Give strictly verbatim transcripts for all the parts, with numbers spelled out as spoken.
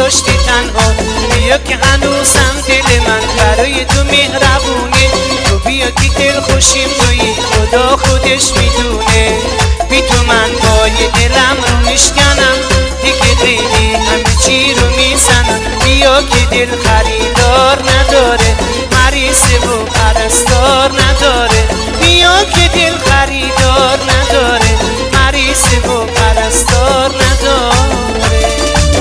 کشتی تنها. بیا که هنوزم دل من برای تو مهربونه، تو بیا که دل خوشیم تویی خدا خودش میدونه. بی تو من پای دلم رو میشکنم، دیگه خیلی همه چی رو میزنم. بیا که دل خریدار نداره، مریضه و پرستار نداره. بیا که دل خریدار نداره، مریضه و پرستار نداره.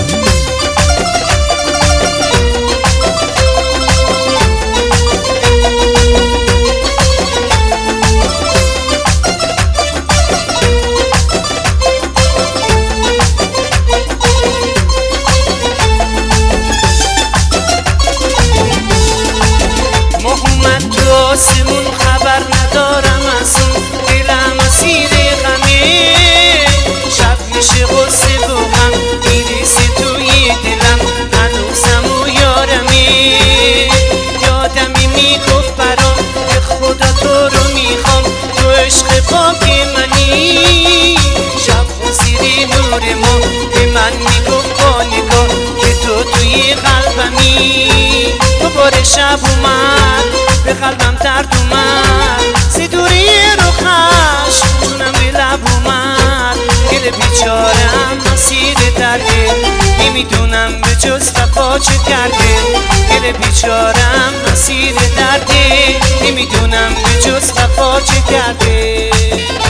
آسمون خبر ندارم از اون، دلم اسیر غمه. شب میشه غصه و غم میریزه توی دلم، هنوزم و یارمه. یادمی میگفت برام به خدا تو رو میخوام، تو عشق پاک منی. شب و زیر نور ما به من میگفت با نگاه که تو توی قلبمی. دوباره شب اومد به قلبم درد اومد، زیدوری رو خش چونم به لب اومد. گل بیچارم مسیر درده، نمیدونم به جز وفا چه کرده. گل بیچارم مسیر درده، نمیدونم به جز وفا چه کرده.